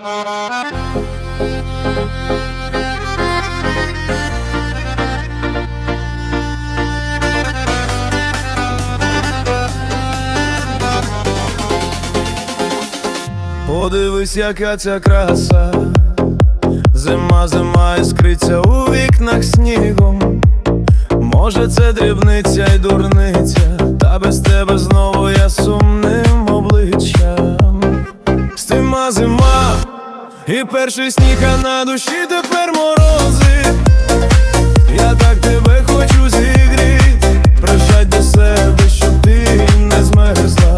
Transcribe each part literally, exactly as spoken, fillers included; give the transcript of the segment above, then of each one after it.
Подивись, яка ця краса, зима, зима іскриться у вікнах снігом. Може це дрібниця й дурниця, та без тебе знову я сумним обличчям. Стима зима і перший сніг, а на душі тепер морози. Я так тебе хочу зігріть, прижать до себе, щоб ти не змерзла.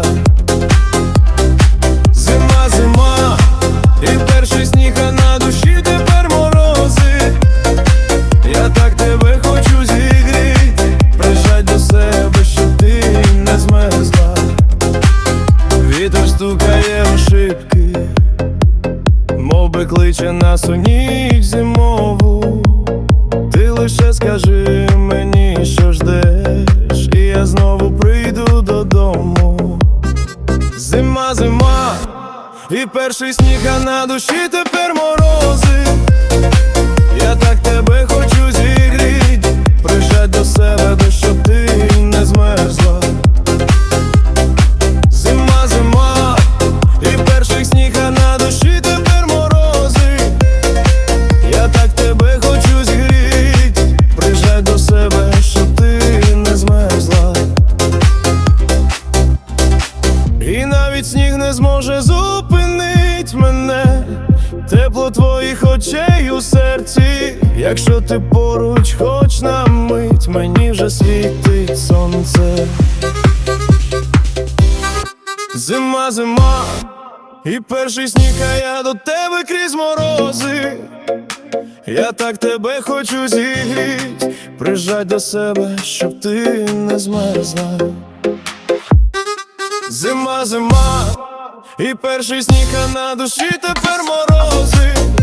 Зима, зима і перший сніг, а на душі тепер морози. Я так тебе хочу зігріть, прижать до себе, щоб ти не змерзла. Вітер стукає у шибки, мов би кличе нас у ніч зимову. Ти лише скажи мені, що ждеш, і я знову прийду додому. Зима, зима і перший сніг, а на душі тепер морози. Я так тебе хочу зігріть, прижать до себе, де щоб ти не змерзла. Зима, зима і перший сніг, а на душі тепер морози. Я так тебе хочу зігріть, прижать до себе, щоб ти не змерзла. І навіть сніг не зможе зупинить мене, тепло твоїх очей у серці. Якщо ти поруч хоч на мить, мені вже світить сонце. Зима, зима і перший сніг, а я до тебе крізь морози. Я так тебе хочу зігріть, прижать до себе, щоб ти не змерзла. Зима, зима і перший сніг, а на душі тепер морози.